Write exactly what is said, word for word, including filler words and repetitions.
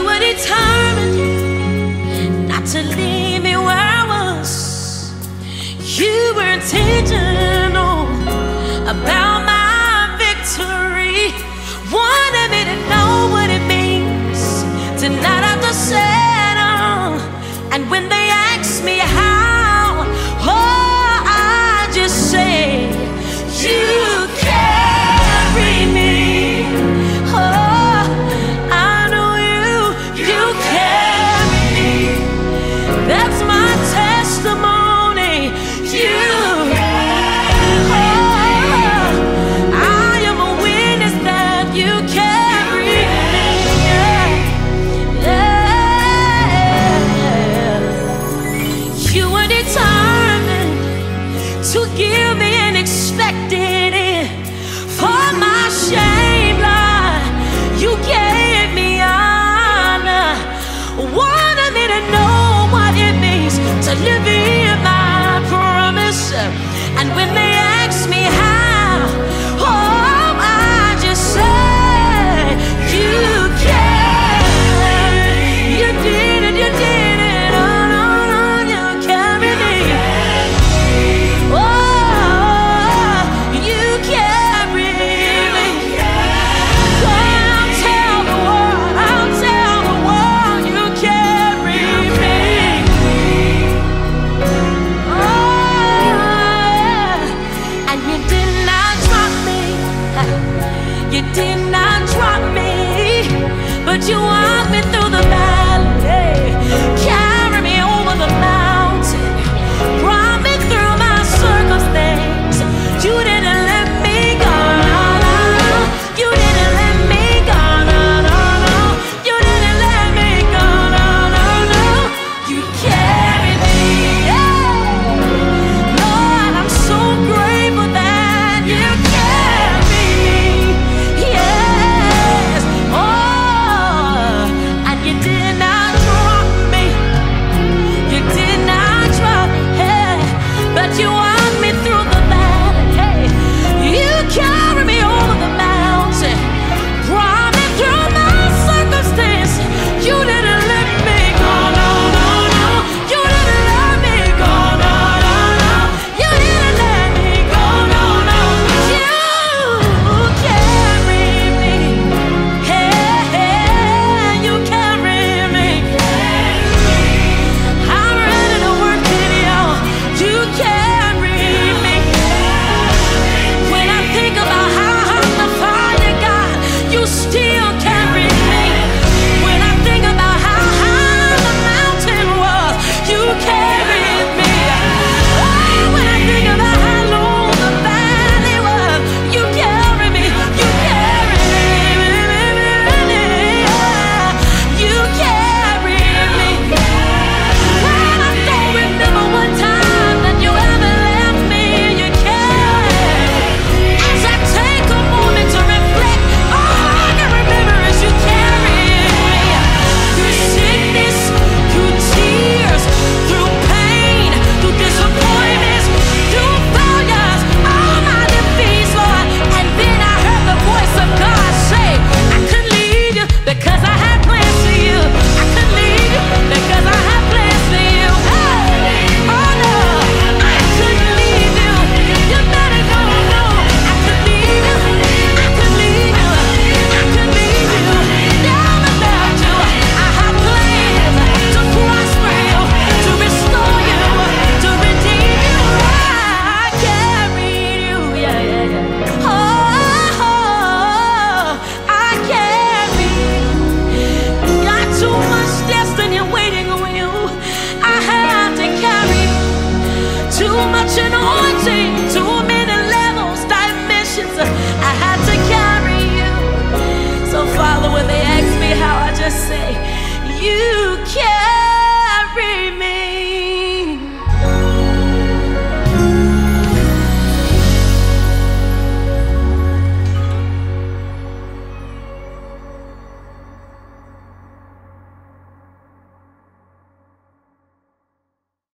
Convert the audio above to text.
were determined not to leave me where I was. You were intentional about my victory. Wanted me to know what it means to not have to settle. And when they ask me how, oh, I just say, you carry me. Oh, I know you, you carry me. That's my testimony. You to give me an expected end for my shame, Lord. You gave me honor. Wanted me to know what it means to live in my promise. And when they ask me how, oh, I just say, you can. You did it, you did it. You did not drop me, but you walked me through the valley, carried me over the mountain, brought me through my circumstance. You didn't let me go, no, no, no. You didn't let me go, no, no, no. You didn't let me go, no, no, no. You carried me, yeah. Lord, I'm so grateful that you carried me. Yes, oh, and you did not drop me. You did not drop, hey, but you walked me through the valley. Hey, you carried me over the mountain, brought me through my circumstance. You didn't let me go, no, no, no. You didn't let me go, no, no, no. You didn't let me go, no, no. You carried me. Hey, hey, you carried me. I'm ready to work it out. You carried me. When I think about how hot the fire got, you still carried me. When I think about how high the mountain was, you carried me. Oh, when I think about how low the valley was, you carried me. You carried me. You carried me. When I don't remember one time that you ever left me, you carried. As I take a moment to reflect, all I can remember is you carried me. Through sickness, through tears, through pain, through disappointments, through failures, all my defeats, Lord. And then I heard the voice of God say, I couldn't leave you because I had plans for you. I couldn't leave you because I had plans for you. Hey, oh no, I couldn't leave you. You better go, no. I couldn't leave you. I couldn't leave you. I couldn't leave you. Down about you. I had plans to prosper you, to restore you, to redeem you. I carried you, yeah, yeah, yeah. Oh, I carried you. Got too much destiny waiting on you. I had to carry you. Too much anointing, too many levels, dimensions. I had to carry you. So Father, when they ask me how, I just say, you